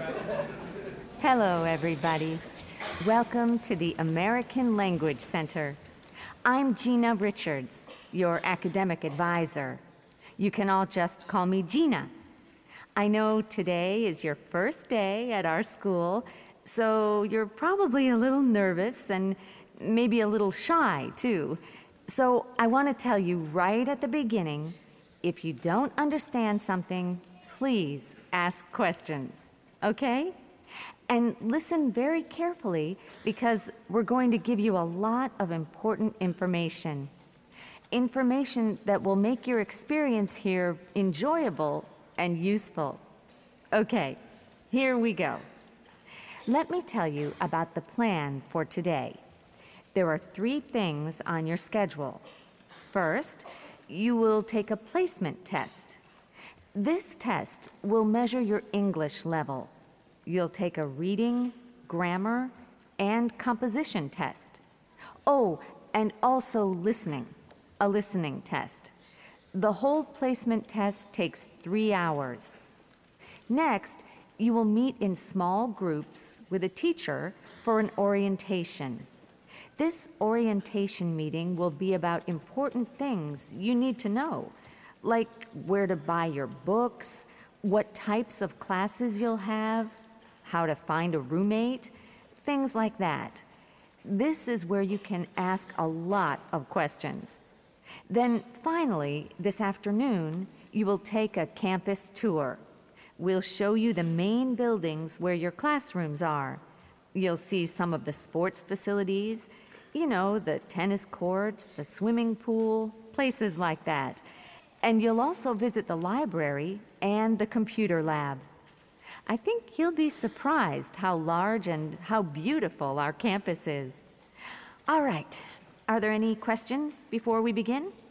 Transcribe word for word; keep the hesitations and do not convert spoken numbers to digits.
Hello, everybody. Welcome to the American Language Center. I'm Gina Richards, your academic advisor. You can all just call me Gina. I know today is your first day at our school, so you're probably a little nervous and maybe a little shy, too. So I want to tell you right at the beginning, if you don't understand something, please ask questions, okay? And listen very carefully because we're going to give you a lot of important information. Information that will make your experience here enjoyable and useful. Okay, here we go. Let me tell you about the plan for today. There are three things on your schedule. First, you will take a placement test. This test will measure your English level. You'll take a reading, grammar, and composition test. Oh, and also listening, a listening test. The whole placement test takes three hours. Next, you will meet in small groups with a teacher for an orientation. This orientation meeting will be about important things you need to know, like where to buy your books, what types of classes you'll have, how to find a roommate, things like that. This is where you can ask a lot of questions. Then finally, this afternoon, you will take a campus tour. We'll show you the main buildings where your classrooms are. You'll see some of the sports facilities, you know, the tennis courts, the swimming pool, places like that. And you'll also visit the library and the computer lab. I think you'll be surprised how large and how beautiful our campus is. All right, are there any questions before we begin?